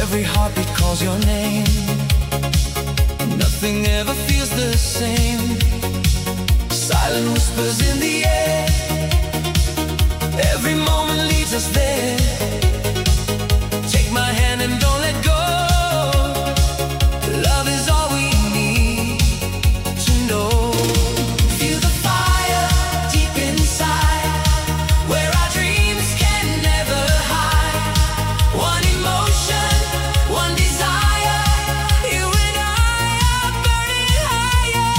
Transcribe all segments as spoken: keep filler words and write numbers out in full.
Every heartbeat calls your name. Nothing ever feels the same. Silent whispers in the air. Every moment leads us there. Take my hand and don't let go. Love is all we need to know. Feel the fire deep inside, where our dreams can never hide. One emotion, one desire. You and I are burning higher.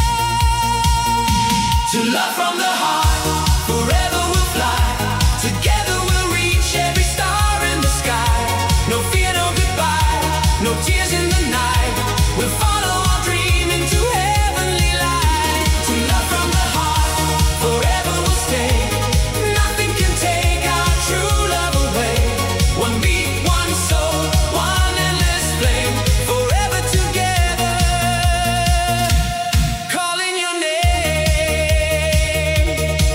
To love from the heart, forever we'll fly. Together we'll reach every star in the sky. No fear, no goodbye, no tears in the night. We'll follow our dream into heavenly light. To love from the heart, forever we'll stay. Nothing can take our true love away. One beat, one soul, one endless flame. Forever together, calling your name.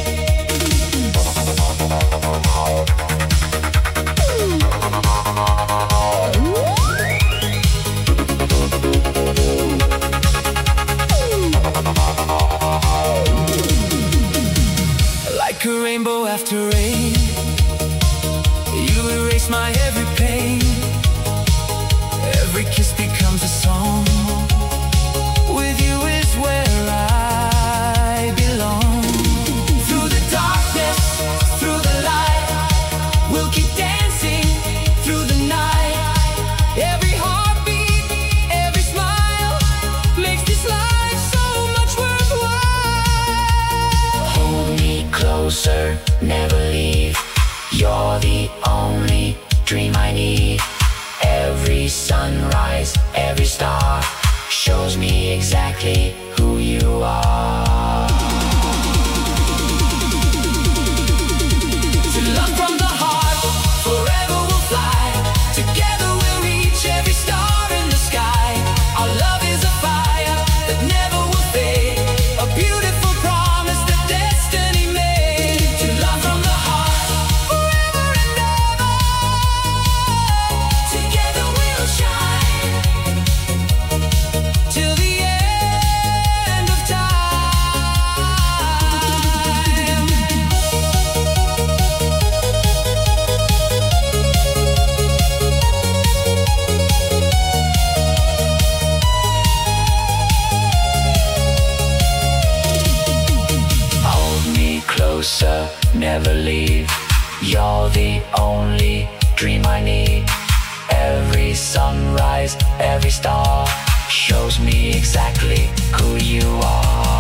Like a rainbow after rain, you erase my every pain. Every kiss becomes a song. With you is where I belong. Through the darkness, through the light, we'll keep dancing through the night. Every heartbeat, every smile makes this life so much worthwhile. Hold me closer, never leave. You're the only dream I need. Every sunrise, every star shows me exactly who you are. To love from the heart, forever we'll fly. Together we'll reach every star in the sky. Our love is a fire that never will fade. A beautiful promise that destiny made. To love from the heart, forever and ever. Together we'll shine till the end of time. Hold me closer, never leave. You're the only dream I need. Every sunrise, every star shows me exactly who you are.